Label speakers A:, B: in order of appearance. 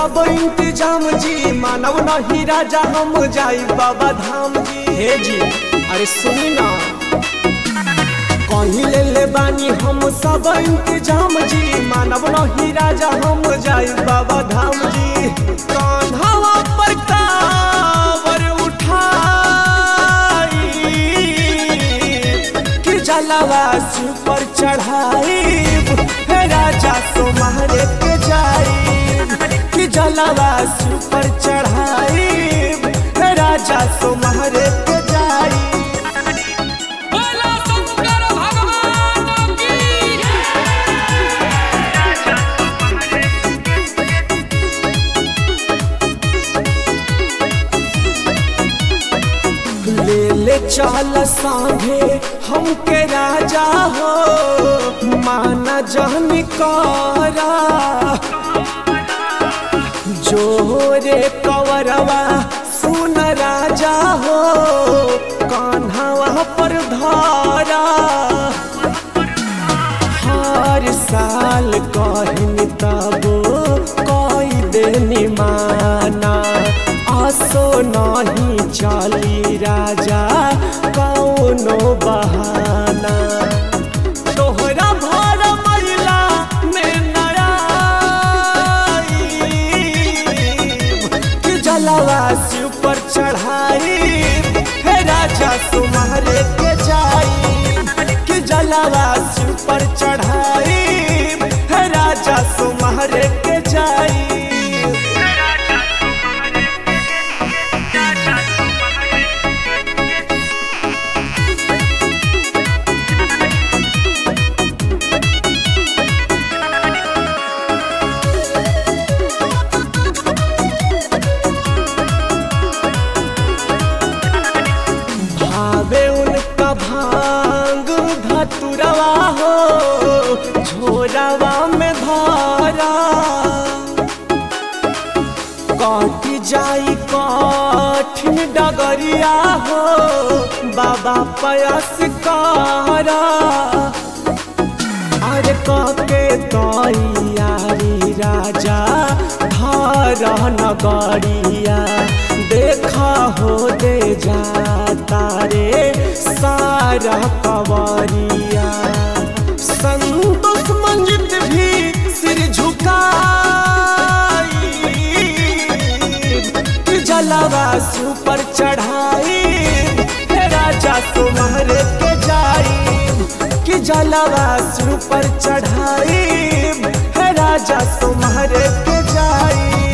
A: सब इंतजाम जी, मानव नहीं राजा हम जाई बाबा धाम जी। हे जी अरे सुनी ना, कहीं ले ले बानी हम सब इंतजाम जी, मानव नहीं राजा हम जाई बाबा धाम जी। कान्हा पर कावर उठाई कि जलवा शिव पर चढ़ाई, हे राजा सोमारे के जाई कि जलवा शिव पर चढ़ाई, हे राजा सोमारे के जाई। ले ले चल संगे हमके राजा हो, माना जहनी करा जोरे कवरवा सुन राजा हो, कान्हा पर धारा। हर साल कहन तबो कई देनी माना, आसो नहीं चली राजा कौनो बहाना। तोहरा भर महिला में नराई कि जलवा शिव पर चढ़ाई, हे राजा सुमारे के जाई कि जलवा शिव पर चढ़ाई, हे राजा सुमारे के जाई। भावे उनका भांग धतुरवा हो, झोरवा में धारा। कट जाई कठिन डगरिया हो, बाबा पयस कारा। अरे कके तैयारी राजा धार नगरिया, देखा हो दे जाता रे सारा कवरिया। संतोष मंजित भी सिर झुकाई कि जलवा शिव पर चढ़ाई, हे राजा सुमारे के जाई कि जलवा शिव पर चढ़ाई, हे राजा सुमारे के जाई।